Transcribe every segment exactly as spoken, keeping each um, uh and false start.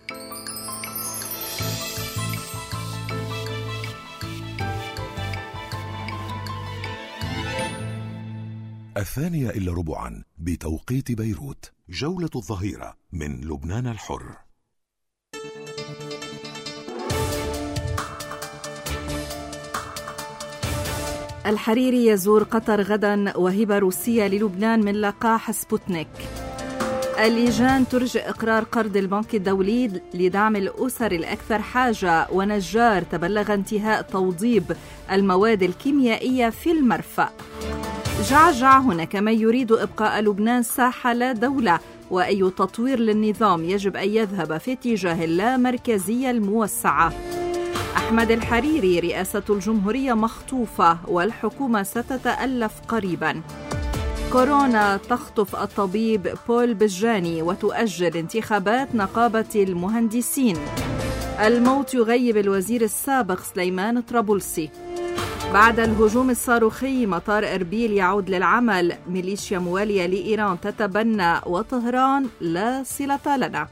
الثانية إلا ربعا بتوقيت بيروت، جولة الظهيرة من لبنان الحر. الحريري يزور قطر غدا وهبة روسية للبنان من لقاح سبوتنيك. اللجان ترجئ إقرار قرض البنك الدولي لدعم الأسر الأكثر حاجة. ونجار تبلغ انتهاء توضيب المواد الكيميائية في المرفأ. جعجع هناك من يريد إبقاء لبنان ساحة لا دولة، وأي تطوير للنظام يجب أن يذهب في اتجاه اللامركزية الموسعة. أحمد الحريري رئاسة الجمهورية مخطوفة والحكومة ستتألف قريبا. كورونا تخطف الطبيب بول بجاني وتؤجل انتخابات نقابة المهندسين. الموت يغيب الوزير السابق سليمان طرابلسي. بعد الهجوم الصاروخي مطار إربيل يعود للعمل. ميليشيا موالية لإيران تتبنى وطهران لا صلة لنا.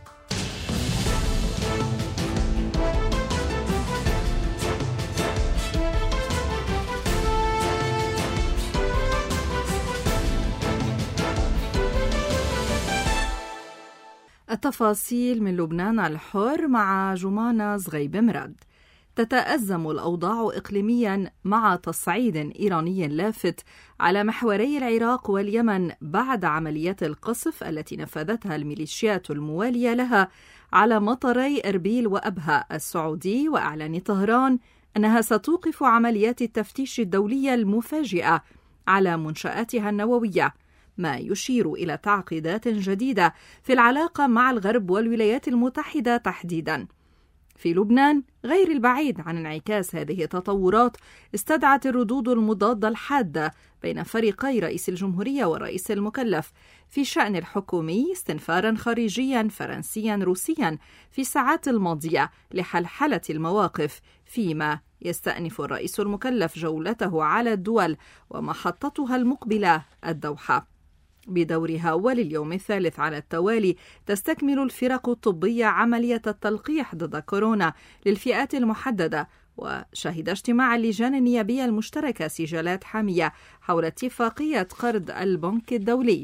التفاصيل من لبنان الحر مع جمانة زغيب مراد. تتأزم الأوضاع إقليميا مع تصعيد إيراني لافت على محوري العراق واليمن بعد عمليات القصف التي نفذتها الميليشيات الموالية لها على مطاري إربيل وأبها السعودي. وأعلن طهران أنها ستوقف عمليات التفتيش الدولية المفاجئة على منشآتها النووية، ما يشير إلى تعقيدات جديدة في العلاقة مع الغرب والولايات المتحدة تحديداً. في لبنان غير البعيد عن انعكاس هذه التطورات استدعت الردود المضادة الحادة بين فريقي رئيس الجمهورية والرئيس المكلف في شأن الحكومي استنفاراً خارجياً فرنسياً روسياً في الساعات الماضية لحلحلة المواقف، فيما يستأنف الرئيس المكلف جولته على الدول ومحطتها المقبلة الدوحة. بدورها ولليوم الثالث على التوالي تستكمل الفرق الطبية عملية التلقيح ضد كورونا للفئات المحددة. وشهد اجتماع اللجان النيابية المشتركة سجالات حامية حول اتفاقية قرض البنك الدولي.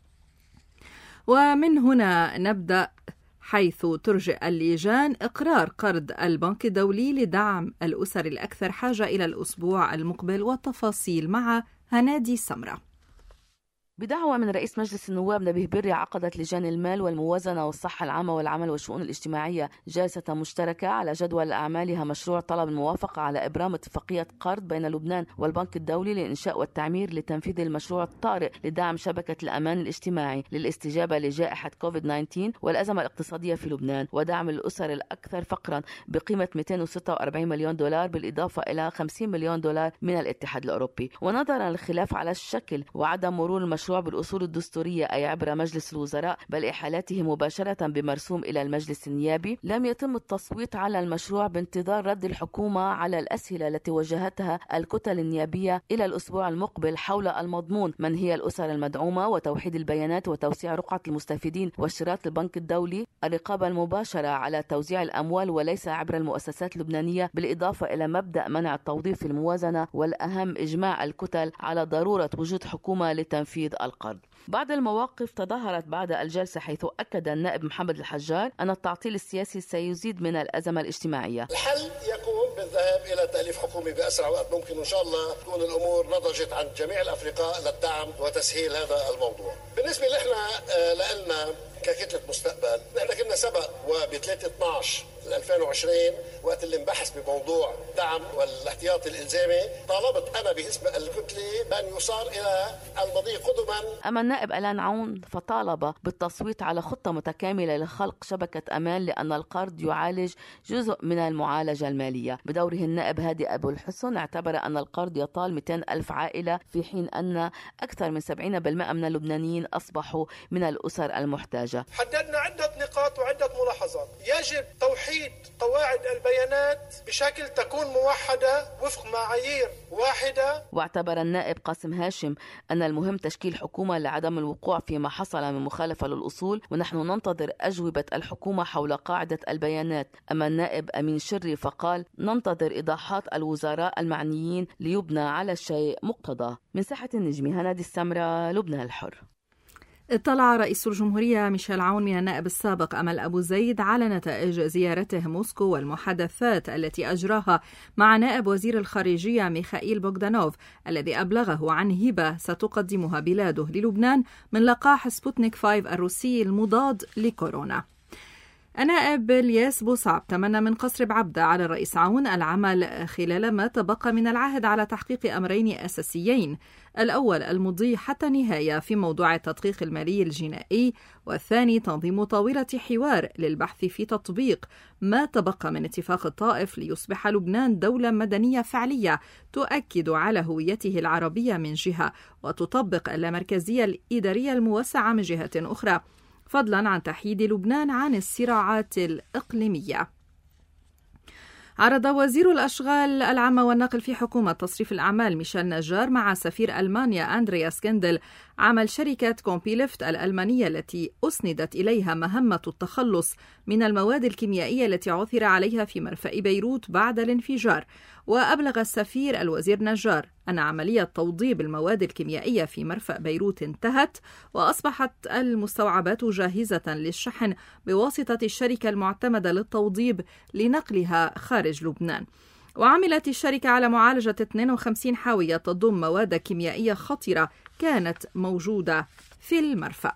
ومن هنا نبدأ، حيث ترجئ اللجان إقرار قرض البنك الدولي لدعم الأسر الأكثر حاجة إلى الأسبوع المقبل. والتفاصيل مع هنادي سمرة. بدعوة من رئيس مجلس النواب نبيه بري عقدت لجان المال والموازنة والصحة العامة والعمل والشؤون الاجتماعية جلسة مشتركة على جدول أعمالها مشروع طلب الموافقة على إبرام اتفاقية قرض بين لبنان والبنك الدولي لإنشاء والتعمير لتنفيذ المشروع الطارئ لدعم شبكة الأمان الاجتماعي للاستجابة لجائحة كوفيد تسعة عشر والأزمة الاقتصادية في لبنان، ودعم الأسر الأكثر فقرا بقيمة مئتين وستة وأربعين مليون دولار بالإضافة إلى خمسين مليون دولار من الاتحاد الأوروبي. ونظرا للخلاف على الشكل وعدم مرور المشروع بالأصول الدستورية أي عبر مجلس الوزراء بل إحالته مباشرة بمرسوم إلى المجلس النيابي، لم يتم التصويت على المشروع بانتظار رد الحكومة على الأسئلة التي وجهتها الكتل النيابية إلى الأسبوع المقبل حول المضمون: من هي الأسر المدعومة، وتوحيد البيانات وتوسيع رقعة المستفيدين واشتراط البنك الدولي، الرقابة المباشرة على توزيع الأموال وليس عبر المؤسسات اللبنانية، بالإضافة إلى مبدأ منع التوظيف في الموازنة، والأهم إجماع الكتل على ضرورة وجود حكومة لتنفيذ القرض. بعض المواقف تظاهرت بعد الجلسة، حيث أكد النائب محمد الحجار أن التعطيل السياسي سيزيد من الأزمة الاجتماعية. الحل يكون بالذهاب إلى تأليف حكومة بأسرع وقت ممكن، وإن شاء الله تكون الأمور نضجت عند جميع الأفرقاء للدعم وتسهيل هذا الموضوع. بالنسبة لإحنا لنا ككتلة مستقبل، نحن كنا سبق وب ثلاثة اثناشر ألفين وعشرين وقت اللي انبحث بموضوع دعم والاحتياطي الإلزامي، طالبت أنا باسم الكتلة بأن يصار إلى المضي قدما. أما النائب ألان عون فطالب بالتصويت على خطة متكاملة لخلق شبكة أمان، لأن القرض يعالج جزء من المعالجة المالية. بدوره النائب هادي أبو الحسن اعتبر أن القرض يطال مئتين ألف عائلة، في حين أن أكثر من سبعين بالمئة من اللبنانيين أصبحوا من الأسر المحتاجة. حددنا عدة نقاط وعدة ملاحظات. يجب توحيد توحيد قواعد البيانات بشكل تكون موحدة وفق معايير واحدة. واعتبر النائب قاسم هاشم أن المهم تشكيل حكومة لعدم الوقوع فيما حصل من مخالفة للأصول، ونحن ننتظر أجوبة الحكومة حول قاعدة البيانات. أما النائب أمين شري فقال ننتظر إيضاحات الوزراء المعنيين ليبنى على الشيء مقتضى. من ساحة النجم هنادي السمرة، لبنان الحر. اطلع رئيس الجمهورية ميشيل عون من النائب السابق أمل أبو زيد على نتائج زيارته موسكو والمحادثات التي أجراها مع نائب وزير الخارجية ميخائيل بوغدانوف الذي أبلغه عن هبة ستقدمها بلاده للبنان من لقاح سبوتنيك خمسة الروسي المضاد لكورونا. النائب الياس بوصعب تمنى من قصر بعبدة على الرئيس عون العمل خلال ما تبقى من العهد على تحقيق أمرين أساسيين: الأول المضي حتى النهاية في موضوع التدقيق المالي الجنائي، والثاني تنظيم طاولة حوار للبحث في تطبيق ما تبقى من اتفاق الطائف ليصبح لبنان دولة مدنية فعلية تؤكد على هويته العربية من جهة وتطبق اللامركزية الإدارية الموسعة من جهة أخرى، فضلا عن تحييد لبنان عن الصراعات الإقليمية. عرض وزير الأشغال العامة والنقل في حكومة تصريف الأعمال ميشيل نجار مع سفير ألمانيا أندرياس كيندل عمل شركة كومبيليفت الألمانية التي أسندت إليها مهمة التخلص من المواد الكيميائية التي عثر عليها في مرفأ بيروت بعد الانفجار. وأبلغ السفير الوزير نجار أن عملية توضيب المواد الكيميائية في مرفأ بيروت انتهت، وأصبحت المستوعبات جاهزة للشحن بواسطة الشركة المعتمدة للتوضيب لنقلها خارج لبنان. وعملت الشركة على معالجة اثنين وخمسين حاوية تضم مواد كيميائية خطرة كانت موجودة في المرفأ.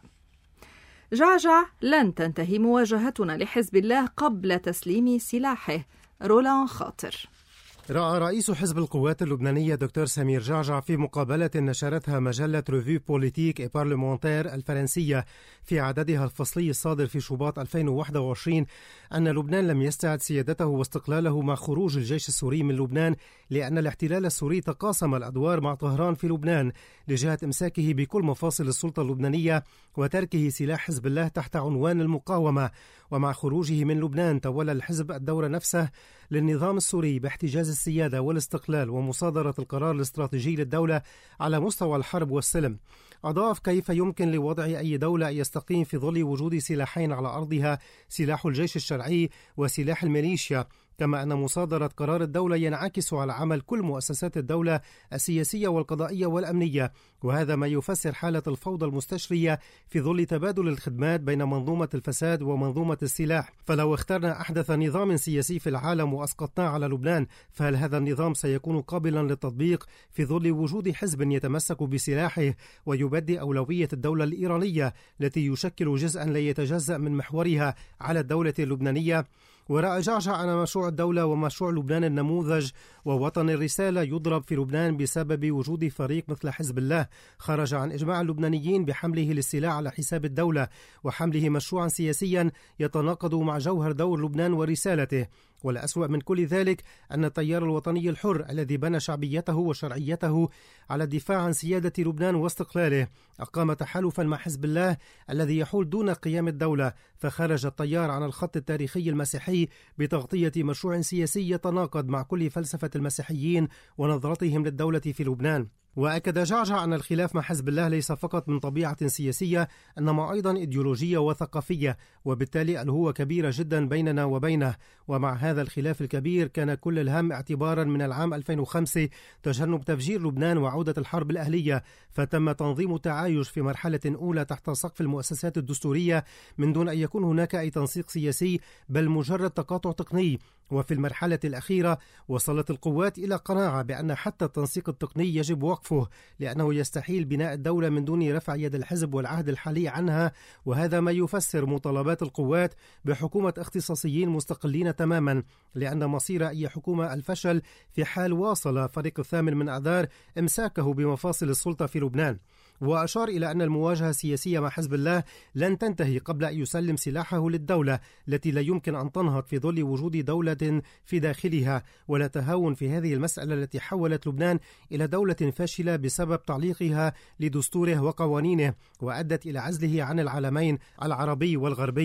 جعجع: لن تنتهي مواجهتنا لحزب الله قبل تسليم سلاحه. رولان خاطر. رأى رئيس حزب القوات اللبنانية دكتور سمير جعجع في مقابلة نشرتها مجلة ريفيو بوليتيك اي بارلمونتير الفرنسية في عددها الفصلي الصادر في شباط ألفين وواحد وعشرين أن لبنان لم يستعد سيادته واستقلاله مع خروج الجيش السوري من لبنان، لأن الاحتلال السوري تقاسم الأدوار مع طهران في لبنان لجهة إمساكه بكل مفاصل السلطة اللبنانية وتركه سلاح حزب الله تحت عنوان المقاومة. ومع خروجه من لبنان تولى الحزب الدور نفسه للنظام السوري باحتجاز السيادة والاستقلال ومصادرة القرار الاستراتيجي للدولة على مستوى الحرب والسلم. أضاف: كيف يمكن لوضع أي دولة أن يستقيم في ظل وجود سلاحين على أرضها، سلاح الجيش الشرعي وسلاح الميليشيا، كما أن مصادرة قرار الدولة ينعكس على عمل كل مؤسسات الدولة السياسية والقضائية والأمنية، وهذا ما يفسر حالة الفوضى المستشرية في ظل تبادل الخدمات بين منظومة الفساد ومنظومة السلاح. فلو اخترنا أحدث نظام سياسي في العالم وأسقطناه على لبنان، فهل هذا النظام سيكون قابلا للتطبيق في ظل وجود حزب يتمسك بسلاحه ويبدي أولوية الدولة الإيرانية التي يشكل جزءا لا يتجزأ من محورها على الدولة اللبنانية؟ ورأى جعجع أن مشروع الدولة ومشروع لبنان النموذج ووطن الرسالة يضرب في لبنان بسبب وجود فريق مثل حزب الله خرج عن إجماع اللبنانيين بحمله للسلاح على حساب الدولة وحمله مشروعا سياسيا يتناقض مع جوهر دور لبنان ورسالته. والأسوأ من كل ذلك أن التيار الوطني الحر الذي بنى شعبيته وشرعيته على الدفاع عن سيادة لبنان واستقلاله أقام تحالفا مع حزب الله الذي يحول دون قيام الدولة، فخرج التيار عن الخط التاريخي المسيحي بتغطية مشروع سياسي يتناقض مع كل فلسفة المسيحيين ونظرتهم للدولة في لبنان. وأكد جعجع أن الخلاف مع حزب الله ليس فقط من طبيعة سياسية إنما أيضا إيديولوجية وثقافية، وبالتالي الهوة كبيرة جدا بيننا وبينه. ومع هذا الخلاف الكبير كان كل الهم اعتبارا من العام ألفين وخمسة تجنب تفجير لبنان وعودة الحرب الأهلية، فتم تنظيم تعايش في مرحلة أولى تحت سقف المؤسسات الدستورية من دون أن يكون هناك أي تنسيق سياسي بل مجرد تقاطع تقني. وفي المرحلة الأخيرة وصلت القوات إلى قناعة بأن حتى التنسيق التقني يجب وقفه، لأنه يستحيل بناء الدولة من دون رفع يد الحزب والعهد الحالي عنها، وهذا ما يفسر مطالبات القوات بحكومة اختصاصيين مستقلين تماما، لأن مصير أي حكومة الفشل في حال واصل فريق الثامن من آذار إمساكه بمفاصل السلطة في لبنان. وأشار إلى أن المواجهة السياسية مع حزب الله لن تنتهي قبل أن يسلم سلاحه للدولة التي لا يمكن أن تنهض في ظل وجود دولة في داخلها، ولا تهاون في هذه المسألة التي حولت لبنان إلى دولة فاشلة بسبب تعليقها لدستوره وقوانينه وأدت إلى عزله عن العالمين العربي والغربي.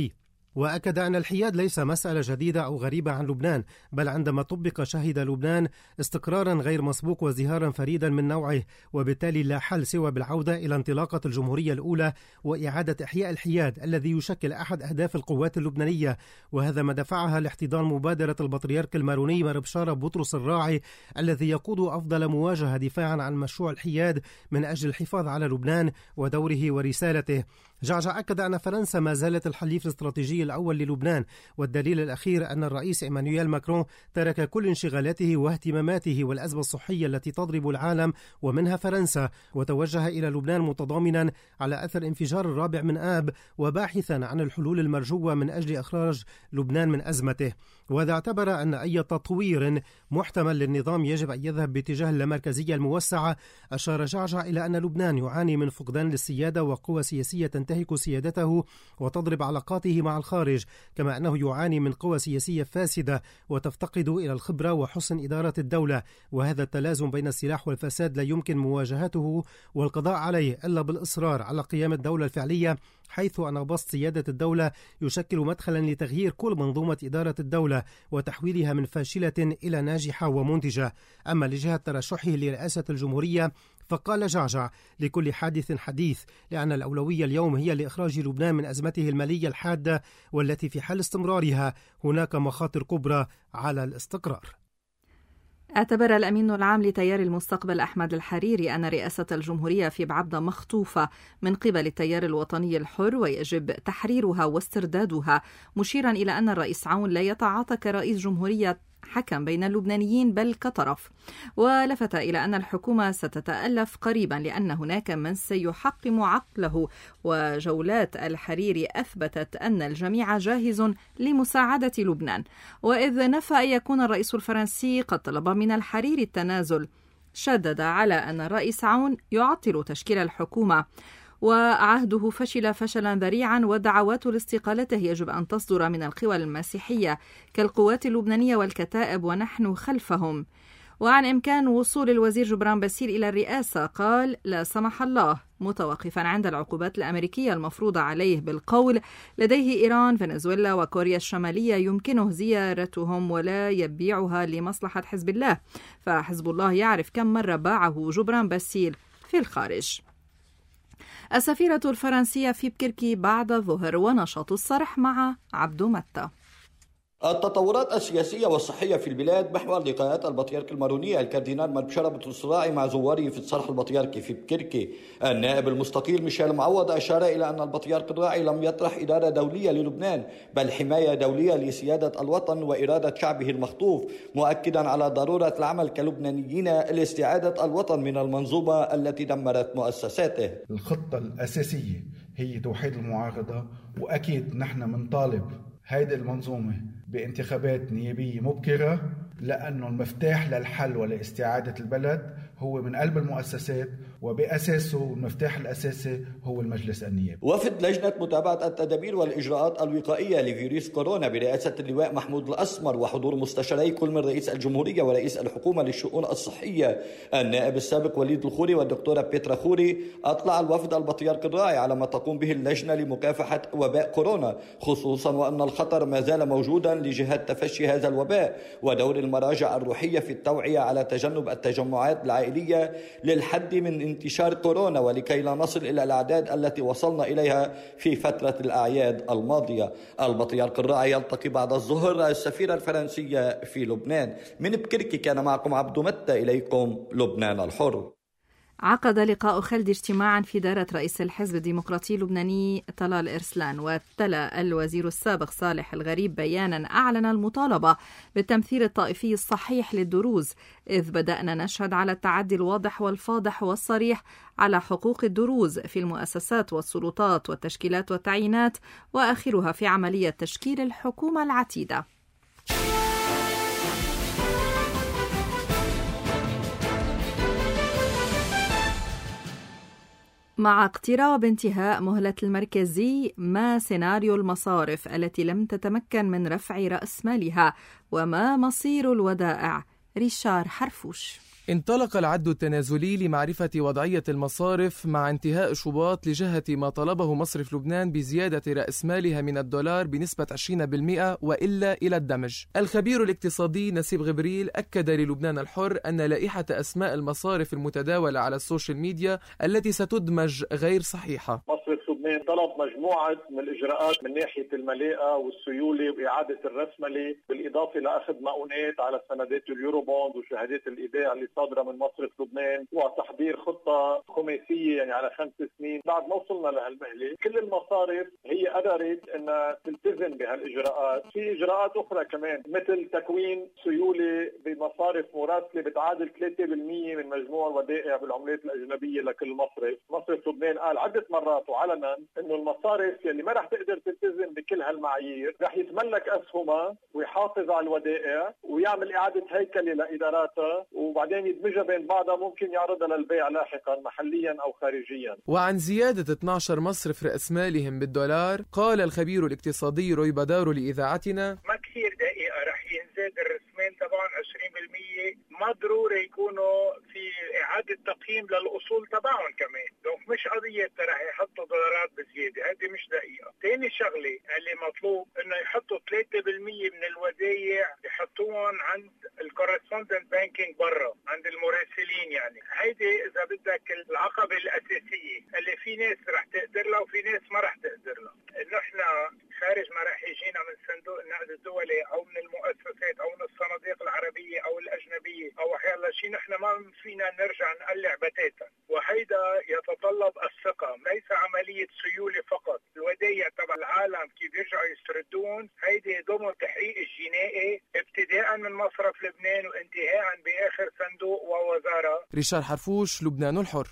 وأكد أن الحياد ليس مسألة جديدة أو غريبة عن لبنان، بل عندما طبق شهد لبنان استقرارا غير مسبوق وازدهارا فريدا من نوعه، وبالتالي لا حل سوى بالعودة إلى انطلاقة الجمهورية الأولى وإعادة إحياء الحياد الذي يشكل أحد أهداف القوات اللبنانية. وهذا ما دفعها لاحتضان مبادرة البطريرك الماروني مربشارة بطرس الراعي الذي يقود أفضل مواجهة دفاعا عن مشروع الحياد من أجل الحفاظ على لبنان ودوره ورسالته. جعجع أكد أن فرنسا ما زالت الحليف الاستراتيجي الأول للبنان، والدليل الأخير أن الرئيس إيمانويل ماكرون ترك كل انشغالاته واهتماماته والأزمة الصحية التي تضرب العالم ومنها فرنسا، وتوجه إلى لبنان متضامنا على أثر انفجار الرابع من آب وباحثا عن الحلول المرجوة من أجل إخراج لبنان من أزمته. وهذا اعتبر أن أي تطوير محتمل للنظام يجب أن يذهب باتجاه اللامركزية الموسعة. أشار جعجع إلى أن لبنان يعاني من فقدان للسيادة وقوى سياسية تنتهك سيادته وتضرب علاقاته مع الخارج، كما أنه يعاني من قوى سياسية فاسدة وتفتقد إلى الخبرة وحسن إدارة الدولة، وهذا التلازم بين السلاح والفساد لا يمكن مواجهته والقضاء عليه إلا بالإصرار على قيام الدولة الفعلية، حيث أن بسط سيادة الدولة يشكل مدخلا لتغيير كل منظومة إدارة الدولة وتحويلها من فاشلة إلى ناجحة ومنتجة. أما لجهة ترشحه لرئاسة الجمهورية فقال جعجع: لكل حادث حديث، لأن الأولوية اليوم هي لإخراج لبنان من أزمته المالية الحادة والتي في حال استمرارها هناك مخاطر كبرى على الاستقرار. اعتبر الأمين العام لتيار المستقبل أحمد الحريري أن رئاسة الجمهورية في بعبدة مخطوفة من قبل التيار الوطني الحر ويجب تحريرها واستردادها، مشيرا إلى أن الرئيس عون لا يتعاطى كرئيس جمهورية حكم بين اللبنانيين بل كطرف. ولفت إلى أن الحكومة ستتألف قريبا لأن هناك من سيحقم عقله، وجولات الحريري أثبتت أن الجميع جاهز لمساعدة لبنان. وإذ نفى أن يكون الرئيس الفرنسي قد طلب من الحريري التنازل، شدد على أن الرئيس عون يعطل تشكيل الحكومة وعهده فشل فشلا ذريعا، ودعواته لاستقالته يجب أن تصدر من القوى المسيحية كالقوات اللبنانية والكتائب ونحن خلفهم. وعن إمكان وصول الوزير جبران باسيل إلى الرئاسة قال: لا سمح الله، متوقفا عند العقوبات الأمريكية المفروضة عليه بالقول لديه إيران، فنزويلا وكوريا الشمالية يمكنه زيارتهم ولا يبيعها لمصلحة حزب الله، فحزب الله يعرف كم مرة باعه جبران باسيل في الخارج. السفيرة الفرنسية في بكركي بعد الظهر، ونشاط الصرح مع عبدو متى. التطورات السياسية والصحية في البلاد محور لقاءات البطريرك الماروني الكاردينال مربشارة بطرس الراعي مع زواره في الصرح البطريركي في بكركي. النائب المستقيل ميشيل معوض أشار إلى أن البطريرك الراعي لم يطرح إدارة دولية للبنان بل حماية دولية لسيادة الوطن وإرادة شعبه المخطوف، مؤكدا على ضرورة العمل كلبنانيين لاستعادة الوطن من المنظومة التي دمرت مؤسساته. الخطة الأساسية هي توحيد المعارضة، وأكيد نحن منطالب هيدي المنظومة بانتخابات نيابية مبكرة، لأنه المفتاح للحل ولاستعادة البلد هو من قلب المؤسسات، وبأساسه المفتاح الأساسي هو المجلس النيابي. وفد لجنة متابعة التدابير والإجراءات الوقائية لفيروس كورونا برئاسة اللواء محمود الأسمر وحضور مستشاري كل من رئيس الجمهورية ورئيس الحكومة للشؤون الصحية النائب السابق وليد الخوري والدكتورة بيترا خوري، أطلع الوفد البطريرك الراعي على ما تقوم به اللجنة لمكافحة وباء كورونا، خصوصا وأن الخطر ما زال موجودا لجهة تفشي هذا الوباء ودور المراجع الروحية في التوعية على تجنب التجمعات العائلية للحد من انتشار كورونا ولكي لا نصل إلى الأعداد التي وصلنا إليها في فترة الأعياد الماضية. البطريرك الراعي يلتقي بعد الظهر السفيرة الفرنسية في لبنان. من بكركي كان معكم عبدو متى، إليكم لبنان الحر. عقد لقاء خلد اجتماعا في دارة رئيس الحزب الديمقراطي اللبناني طلال إرسلان، وتلا الوزير السابق صالح الغريب بيانا أعلن المطالبة بالتمثيل الطائفي الصحيح للدروز، إذ بدأنا نشهد على التعدي الواضح والفاضح والصريح على حقوق الدروز في المؤسسات والسلطات والتشكيلات والتعيينات، وآخرها في عملية تشكيل الحكومة العتيدة. مع اقتراب انتهاء مهلة المركزي، ما سيناريو المصارف التي لم تتمكن من رفع رأس مالها؟ وما مصير الودائع ريشار حرفوش. انطلق العد التنازلي لمعرفة وضعية المصارف مع انتهاء شباط لجهة ما طلبه مصرف لبنان بزيادة رأس مالها من الدولار بنسبة عشرين بالمئة وإلا إلى الدمج. الخبير الاقتصادي نسيب غبريل أكد للبنان الحر أن لائحة أسماء المصارف المتداولة على السوشيال ميديا التي ستدمج غير صحيحة. مصرف لبنان طلب مجموعة من الإجراءات من ناحية الملاءة والسيولة وإعادة الرسملة، بالإضافة لأخذ مؤونات على سندات اليورو بوند وشهادات الإيداع اللي صادرة من مصرف لبنان، وتحضير خطة خماسية يعني على خمس سنين. بعد ما وصلنا لهالمهلة كل المصارف هي قدرت أنها تلتزم بهالإجراءات. في إجراءات أخرى كمان مثل تكوين سيولة بمصارف مراسلة بتعادل ثلاثة بالمئة من مجموع الودائع بالعملات الأجنبية لكل مصرف. مصرف لبنان قال عدة مرات وعلنا انه المصارف يلي ما رح تقدر تلتزم بكل هالمعايير رح يتملك اسهمها ويحافظ على الودائع ويعمل اعاده هيكله لاداراتها وبعدين يدمجها بين بعضها، ممكن يعرضها للبيع لاحقا محليا او خارجيا. وعن زياده اثني عشر مصرف راس مالهم بالدولار قال الخبير الاقتصادي روي بدارو لاذاعتنا: ما كثير دقيقه رح ينزل الرسمين تبعهم عشرين بالمئة، ما ضروري يكونوا في اعاده تقييم للاصول تبعهم كمان، لو مش قضيه رح يحطوا دولارات بزياده، هذه مش دقيقه. ثاني شغله اللي مطلوب انه يحطوا ثلاثة بالمئة من الودايع يحطوهم عند الكورسبوندنت بانكينج برا عند المراسلين، يعني هيدي اذا بدك العقبه الاساسيه اللي في ناس رح تقدر لها وفي ناس ما رح تقدر لها. نحن خارج ما رح يجينا من صندوق النقد الدولي او من المؤسسات او من الصناديق العربيه او الاجنبيه او حيلا شيء، نحن ما فينا نرجع نقلع بتاتا، وهيدا يتطلب الثقه، ليس عمليه سيوله فقط. الودايع تبع العالم كيف يرجعوا يستردون هيدي ضمن تحقيق الجنائي ابتداء من مصرف لبنان وانتهاء باخر صندوق ووزاره. ريشار حرفوش، لبنان الحر.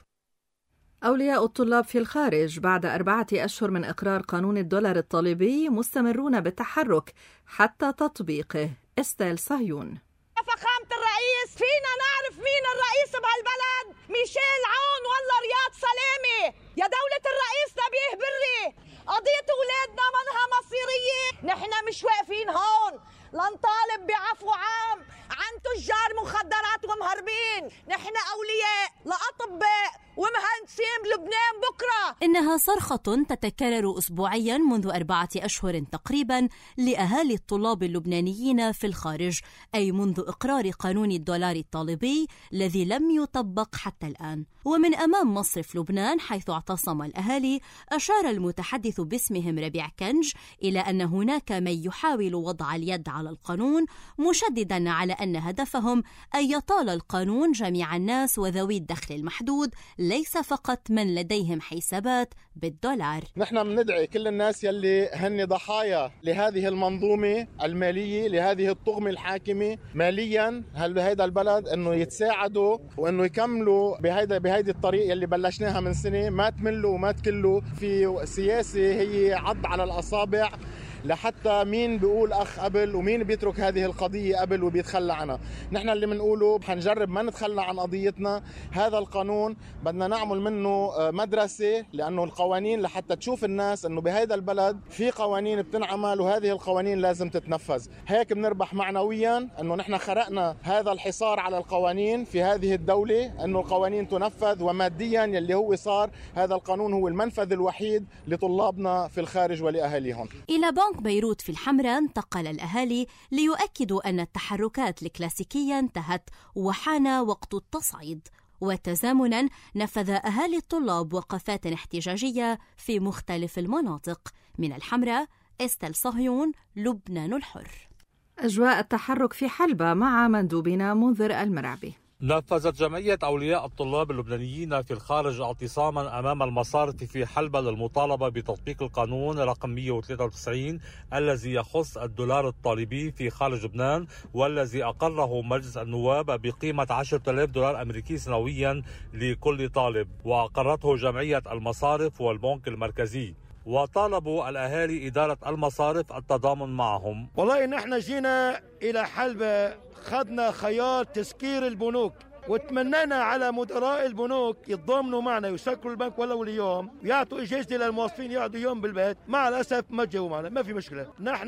أولياء الطلاب في الخارج بعد أربعة أشهر من إقرار قانون الدولار الطالبي مستمرون بالتحرك حتى تطبيقه. استيل صهيون. فخامة الرئيس، فينا نعرف مين الرئيس بهالبلد؟ ميشيل عون ولا رياض سلامة؟ يا دولة الرئيس نبيه بري، قضية أولادنا منها مصيرية. نحن مش واقفين هون لنطالب بعفو عام عن تجار مخدرات ومهربين، نحن أولياء لأطباء ومهندسين بلبنان بكرة. إنها صرخة تتكرر أسبوعيا منذ أربعة أشهر تقريبا لأهالي الطلاب اللبنانيين في الخارج، أي منذ إقرار قانون الدولار الطالبي الذي لم يطبق حتى الآن. ومن أمام مصرف لبنان حيث اعتصم الأهالي، أشار المتحدث باسمهم ربيع كنج إلى أن هناك من يحاول وضع اليد على القانون، مشددا على أن هدفهم أن يطال القانون جميع الناس وذوي الدخل المحدود، ليس فقط من لديهم حسابات بالدولار. نحن بندعي كل الناس يلي هن ضحايا لهذه المنظومة المالية، لهذه الطغمة الحاكمة ماليا هذا البلد، انه يتساعدوا وانه يكملوا بهيدا بهيدي الطريق يلي بلشناها من سنة، ما تملوا وما تكلوا في سياسة هي عض على الأصابع لحتى مين بيقول أخ قبل ومين بيترك هذه القضية قبل وبيتخلى عنها. نحن اللي منقوله حنجرب ما نتخلى عن قضيتنا. هذا القانون بدنا نعمل منه مدرسة، لأنه القوانين لحتى تشوف الناس أنه بهذا البلد في قوانين بتنعمل وهذه القوانين لازم تتنفذ. هيك بنربح معنويا أنه نحن خرقنا هذا الحصار على القوانين في هذه الدولة، أنه القوانين تنفذ، وماديا يلي هو صار هذا القانون هو المنفذ الوحيد لطلابنا في الخارج ولأهاليهم. إلى بنك بيروت في الحمراء انتقل الأهالي ليؤكدوا أن التحركات الكلاسيكية انتهت وحان وقت التصعيد. وتزامنا نفذ أهالي الطلاب وقفات احتجاجية في مختلف المناطق. من الحمراء، استيل صهيون، لبنان الحر. أجواء التحرك في حلبة مع مندوبنا منذر المرعبي. نفذت جمعية أولياء الطلاب اللبنانيين في الخارج اعتصاما أمام المصارف في حلبة للمطالبة بتطبيق القانون رقم مئة وثلاثة وتسعين الذي يخص الدولار الطالبي في خارج لبنان، والذي أقره مجلس النواب بقيمة عشرة آلاف دولار أمريكي سنويا لكل طالب، وأقرته جمعية المصارف والبنك المركزي. وطالبوا الأهالي إدارة المصارف التضامن معهم. والله نحن جينا إلى حلبة، خدنا خيار تسكير البنوك، وتمنينا على مدراء البنوك يتضامنوا معنا ويسكروا البنك ولو اليوم، ويعطوا إجازة للموظفين يقعدوا يوم بالبيت. مع الأسف ما جاوا معنا، ما في مشكلة. نحن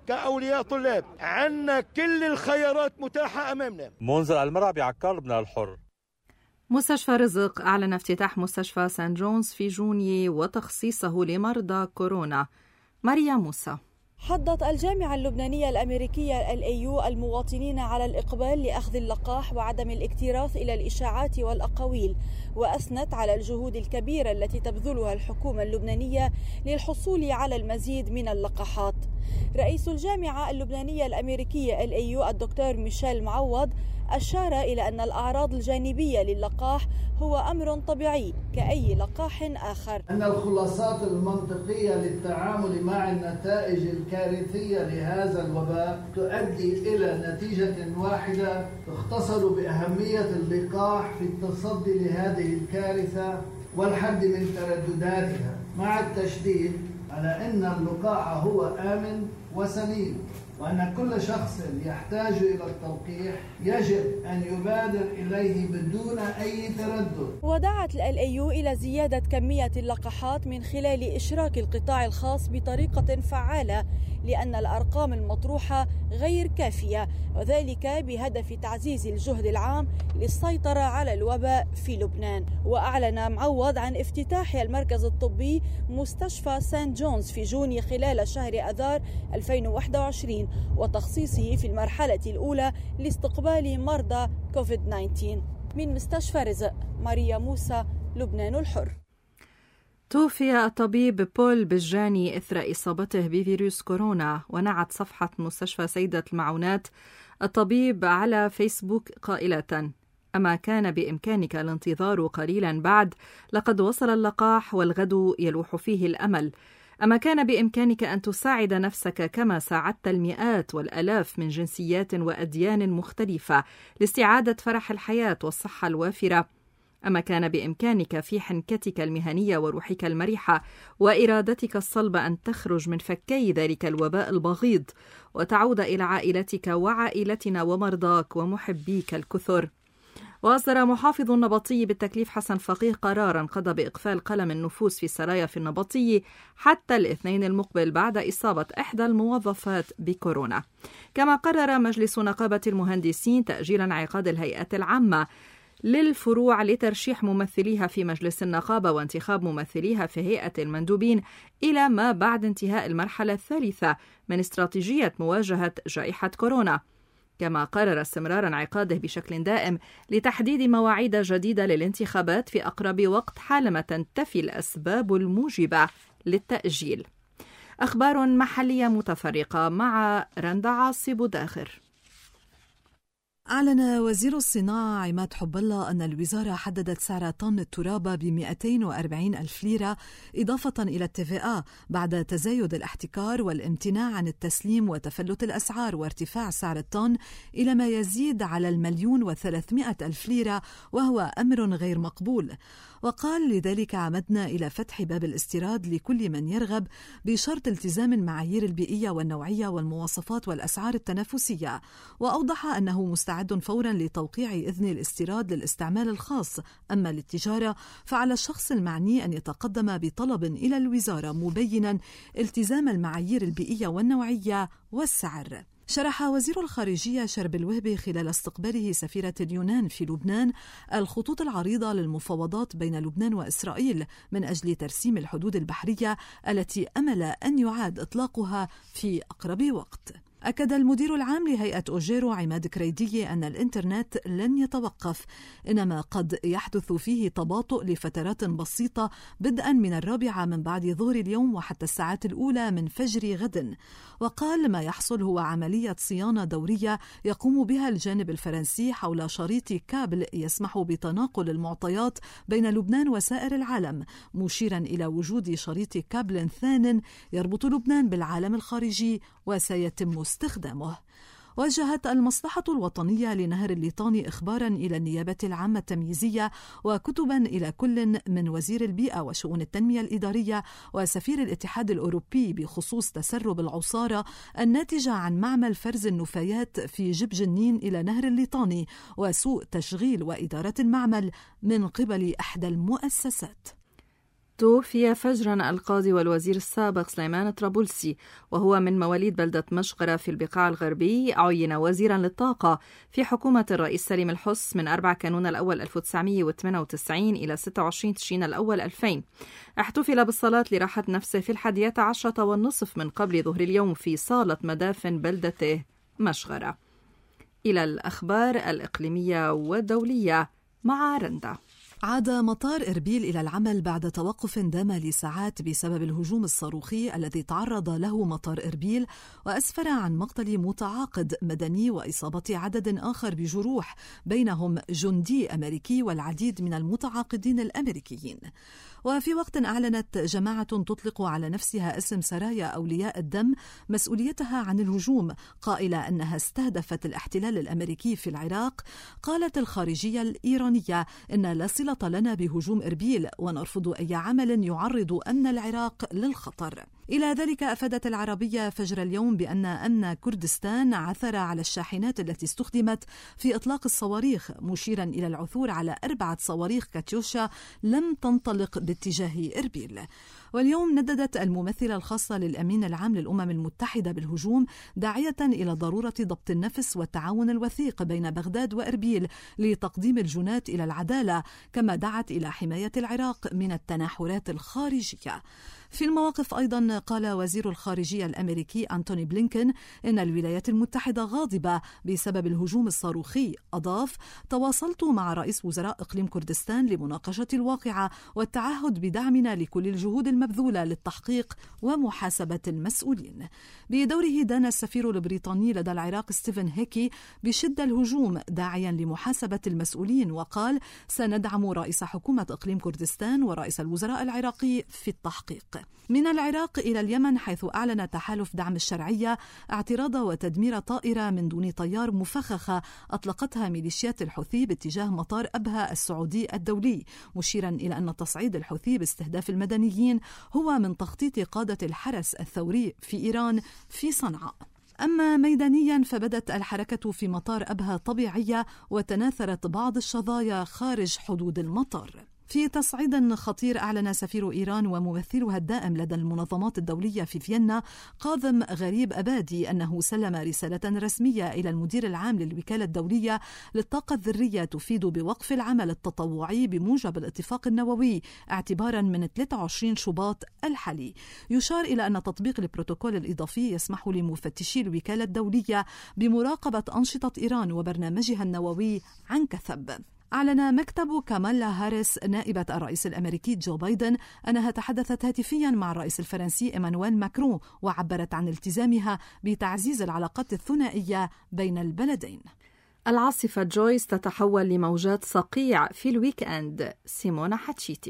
كأولياء طلاب عنا كل الخيارات متاحة أمامنا. منذر المرعى بعكار لبنان الحر. مستشفى رزق أعلن افتتاح مستشفى سان جونز في جونيو وتخصيصه لمرضى كورونا. ماريا موسى. حضت الجامعة اللبنانية الأمريكية ال إيه يو المواطنين على الإقبال لأخذ اللقاح وعدم الاكتراث إلى الإشاعات والأقاويل، وأثنت على الجهود الكبيرة التي تبذلها الحكومة اللبنانية للحصول على المزيد من اللقاحات. رئيس الجامعة اللبنانية الأمريكية ال إيه يو الدكتور ميشيل معوض أشار إلى أن الأعراض الجانبية للقاح هو أمر طبيعي كأي لقاح آخر. أن الخلاصات المنطقية للتعامل مع النتائج الكارثية لهذا الوباء تؤدي إلى نتيجة واحدة تختصر بأهمية اللقاح في التصدي لهذه الكارثة والحد من تردداتها، مع التشديد على أن اللقاح هو آمن وسليم، وأن كل شخص يحتاج إلى التلقيح يجب أن يبادر إليه بدون أي تردد. ودعت ال إيه يو إلى زيادة كمية اللقاحات من خلال إشراك القطاع الخاص بطريقة فعالة، لأن الأرقام المطروحة غير كافية، وذلك بهدف تعزيز الجهد العام للسيطرة على الوباء في لبنان. وأعلن معوض عن افتتاح المركز الطبي مستشفى سان جونز في جونيو خلال شهر أذار ألفين وواحد وعشرين، وتخصيصه في المرحلة الأولى لاستقبال مرضى كوفيد تسعة عشر. من مستشفى رزق، ماريا موسى، لبنان الحر. توفي الطبيب بول بجاني إثر إصابته بفيروس كورونا، ونعت صفحة مستشفى سيدة المعونات الطبيب على فيسبوك قائلة: أما كان بإمكانك الانتظار قليلا بعد، لقد وصل اللقاح والغد يلوح فيه الأمل. أما كان بإمكانك أن تساعد نفسك كما ساعدت المئات والآلاف من جنسيات وأديان مختلفة لاستعادة فرح الحياة والصحة الوافرة. أما كان بإمكانك في حنكتك المهنية وروحك المرحة وإرادتك الصلبة أن تخرج من فكي ذلك الوباء البغيض وتعود إلى عائلتك وعائلتنا ومرضاك ومحبيك الكثر. وأصدر محافظ النبطي بالتكليف حسن فقيه قراراً قضى بإقفال قلم النفوذ في السرايا في النبطي حتى الاثنين المقبل بعد إصابة إحدى الموظفات بكورونا. كما قرر مجلس نقابة المهندسين تأجيل انعقاد الهيئة العامة للفروع لترشيح ممثليها في مجلس النقابة وانتخاب ممثليها في هيئة المندوبين إلى ما بعد انتهاء المرحلة الثالثة من استراتيجية مواجهة جائحة كورونا. كما قرر استمرار انعقاده بشكل دائم لتحديد مواعيد جديدة للانتخابات في أقرب وقت حالما تنتفي الأسباب الموجبة للتأجيل. أخبار محلية متفرقة مع رندا عاصي بوداخر. أعلن وزير الصناعة عماد حب الله أن الوزارة حددت سعر طن التراب ب مئتين وأربعين ألف ليرة إضافة إلى التي في إيه بعد تزايد الاحتكار والامتناع عن التسليم وتفلت الأسعار وارتفاع سعر الطن إلى ما يزيد على المليون وثلاثمائة ألف ليرة، وهو أمر غير مقبول. وقال: لذلك عمدنا إلى فتح باب الاستيراد لكل من يرغب بشرط التزام المعايير البيئية والنوعية والمواصفات والأسعار التنافسية. وأوضح أنه مستعد فورا لتوقيع إذن الاستيراد للاستعمال الخاص، أما للتجارة فعلى الشخص المعني أن يتقدم بطلب إلى الوزارة مبينا التزام المعايير البيئية والنوعية والسعر. شرح وزير الخارجية شرب الوهبي خلال استقباله سفيرة اليونان في لبنان الخطوط العريضة للمفاوضات بين لبنان وإسرائيل من أجل ترسيم الحدود البحرية التي أمل أن يعاد إطلاقها في أقرب وقت. أكد المدير العام لهيئة أوجيرو عماد كريدي أن الإنترنت لن يتوقف، إنما قد يحدث فيه تباطؤ لفترات بسيطة بدءا من الرابعة من بعد ظهر اليوم وحتى الساعات الأولى من فجر غد. وقال: ما يحصل هو عملية صيانة دورية يقوم بها الجانب الفرنسي حول شريط كابل يسمح بتناقل المعطيات بين لبنان وسائر العالم، مشيرا إلى وجود شريط كابل ثان يربط لبنان بالعالم الخارجي وسيتم استخدامه. وجهت المصلحة الوطنية لنهر الليطاني إخبارا إلى النيابة العامة التمييزية وكتبا إلى كل من وزير البيئة وشؤون التنمية الإدارية وسفير الاتحاد الأوروبي بخصوص تسرب العصارة الناتجة عن معمل فرز النفايات في جب جنين إلى نهر الليطاني وسوء تشغيل وإدارة المعمل من قبل إحدى المؤسسات. توفي فجرا القاضي والوزير السابق سليمان طرابلسي، وهو من مواليد بلدة مشغرة في البقاع الغربي. عين وزيرا للطاقة في حكومة الرئيس سليم الحص من أربعة كانون الأول ألف وتسعمائة وثمانية وتسعين إلى ستة وعشرين تشرين الأول ألفين. احتفل بالصلاة لراحة نفسه في الحادية عشرة والنصف من قبل ظهر اليوم في صالة مدافن بلدته مشغرة. إلى الأخبار الإقليمية والدولية مع رندا. عاد مطار إربيل إلى العمل بعد توقف دام لساعات بسبب الهجوم الصاروخي الذي تعرض له مطار إربيل، وأسفر عن مقتل متعاقد مدني وإصابة عدد آخر بجروح، بينهم جندي أمريكي والعديد من المتعاقدين الأمريكيين. وفي وقت أعلنت جماعة تطلق على نفسها اسم سرايا أولياء الدم مسؤوليتها عن الهجوم، قائلة أنها استهدفت الاحتلال الأمريكي في العراق، قالت الخارجية الإيرانية إن لا صلة لنا بهجوم إربيل ونرفض أي عمل يعرض أمن العراق للخطر. إلى ذلك أفادت العربية فجر اليوم بأن أمن كردستان عثر على الشاحنات التي استخدمت في إطلاق الصواريخ، مشيرا إلى العثور على أربعة صواريخ كاتيوشا لم تنطلق باتجاه إربيل. واليوم نددت الممثلة الخاصة للأمين العام للأمم المتحدة بالهجوم، داعية إلى ضرورة ضبط النفس والتعاون الوثيق بين بغداد وإربيل لتقديم الجنات إلى العدالة، كما دعت إلى حماية العراق من التناحرات الخارجية. في المواقف أيضا قال وزير الخارجية الأمريكي أنتوني بلينكن إن الولايات المتحدة غاضبة بسبب الهجوم الصاروخي. أضاف: تواصلت مع رئيس وزراء إقليم كردستان لمناقشة الواقعة والتعهد بدعمنا لكل الجهود المبذولة للتحقيق ومحاسبة المسؤولين. بدوره دان السفير البريطاني لدى العراق ستيفن هيكي بشدة الهجوم، داعيا لمحاسبة المسؤولين، وقال: سندعم رئيس حكومة إقليم كردستان ورئيس الوزراء العراقي في التحقيق. من العراق إلى اليمن، حيث أعلن تحالف دعم الشرعية اعتراض وتدمير طائرة من دون طيار مفخخة أطلقتها ميليشيات الحوثي باتجاه مطار أبها السعودي الدولي، مشيرا إلى أن تصعيد الحوثي باستهداف المدنيين هو من تخطيط قادة الحرس الثوري في إيران في صنعاء. أما ميدانيا فبدت الحركة في مطار أبها طبيعية، وتناثرت بعض الشظايا خارج حدود المطار. في تصعيد خطير، أعلن سفير إيران وممثلها الدائم لدى المنظمات الدولية في فيينا قاظم غريب أبادي أنه سلم رسالة رسمية إلى المدير العام للوكالة الدولية للطاقة الذرية تفيد بوقف العمل التطوعي بموجب الاتفاق النووي اعتبارا من ثلاثة وعشرين شباط الحالي. يشار إلى أن تطبيق البروتوكول الإضافي يسمح لمفتشي الوكالة الدولية بمراقبة أنشطة إيران وبرنامجها النووي عن كثب. أعلن مكتب كامالا هاريس نائبة الرئيس الأمريكي جو بايدن أنها تحدثت هاتفيا مع الرئيس الفرنسي إيمانويل ماكرون، وعبرت عن التزامها بتعزيز العلاقات الثنائية بين البلدين. العاصفة جويس تتحول لموجات صقيع في الويك أند. سيمونا حتشيتي.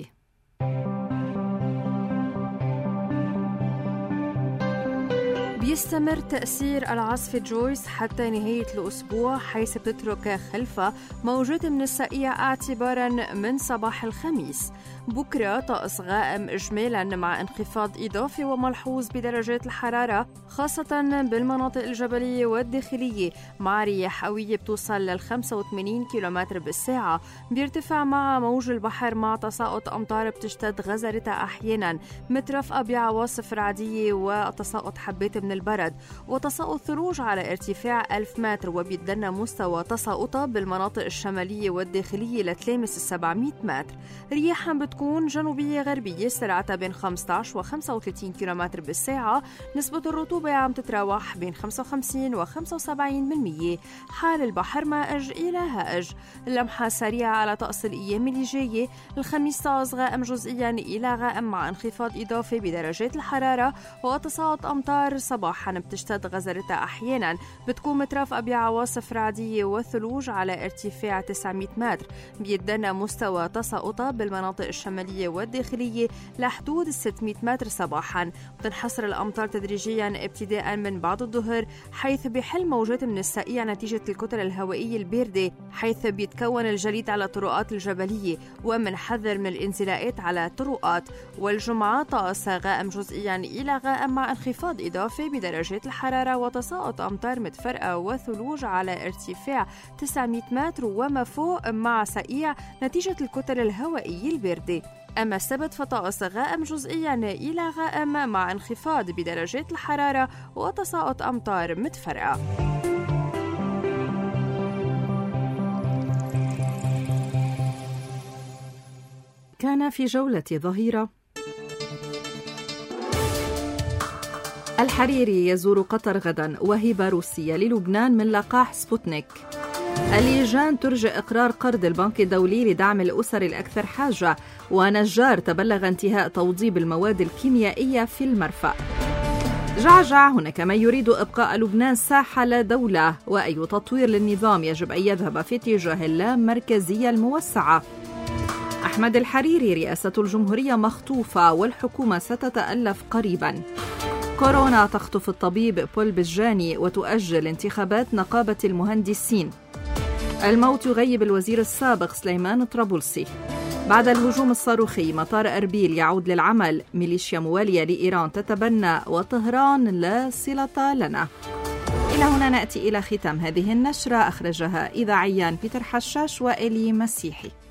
بيستمر تأثير العاصفة جويس حتى نهاية الأسبوع، حيث بتترك خلفها موجات من الصقيع اعتباراً من صباح الخميس. بكرة طقس غائم إجمالاً مع انخفاض إضافي وملحوظ بدرجات الحرارة، خاصة بالمناطق الجبلية والداخلية، مع رياح قوية بتوصل لل خمسة وثمانين كيلومتر بالساعة. بيرتفع مع موج البحر مع تساقط أمطار بتشتد غزرتها أحياناً، مترفقة بعواصف رعدية وتساقط حبات من البرد، وتساقط ثلوج على ارتفاع ألف متر، وبيتدنى مستوى تساقطها بالمناطق الشمالية والداخلية لتلامس السبعمائة متر. رياحا بتكون جنوبية غربية سرعتها بين خمسة عشر و خمسة وثلاثين كيلومتر بالساعة. نسبة الرطوبة عم تتراوح بين خمسة وخمسين و خمسة وسبعين بالمية. حال البحر مائج إلى هائج. لمحة سريعة على طقس الأيام اللي جاية. الخميس طقس غائم جزئيا إلى غائم مع انخفاض إضافي بدرجات الحرارة وتساقط أمطار صباحا بتشتد غزرتها أحيانا، بتكون مترافقة بعواصف رعدية وثلوج على ارتفاع تسعمائة متر. بيتدنى مستوى تساقطها بالمناطق الشمالية والداخلية لحدود ستمائة متر صباحا. بتنحصر الأمطار تدريجيا ابتداء من بعد الظهر، حيث بيحل موجات من الصقيع نتيجة الكتل الهوائية الباردة، حيث بيتكون الجليد على الطرقات الجبلية، ومنحذر من الانزلاقات على الطرقات. والجمعة طقس غائم جزئيا إلى غائم مع انخفاض إضافي بدرجات الحرارة وتساقط أمطار متفرقة وثلوج على ارتفاع تسعمائة متر وما فوق، مع صقيع نتيجة الكتل الهوائية الباردة. أما السبت فطقس غائم جزئيا إلى غائم مع انخفاض بدرجات الحرارة وتساقط أمطار متفرقة. كان في جولة ظهيرة الحريري يزور قطر غدا، وهبة روسية للبنان من لقاح سبوتنيك. اللجان ترجئ إقرار قرض البنك الدولي لدعم الأسر الأكثر حاجة، ونجار تبلغ انتهاء توضيب المواد الكيميائية في المرفأ. جعجع هناك من يريد إبقاء لبنان ساحة لا دولة، وأي تطوير للنظام يجب أن يذهب في اتجاه اللامركزية الموسعة. أحمد الحريري رئاسة الجمهورية مخطوفة والحكومة ستتألف قريباً. كورونا تخطف الطبيب بول بجاني وتؤجل انتخابات نقابة المهندسين. الموت يغيب الوزير السابق سليمان طرابلسي. بعد الهجوم الصاروخي مطار أربيل يعود للعمل، ميليشيا موالية لإيران تتبنى وطهران لا صلة لنا. إلى هنا نأتي إلى ختام هذه النشرة، أخرجها إذاعيا بيتر حشاش وإلي مسيحي.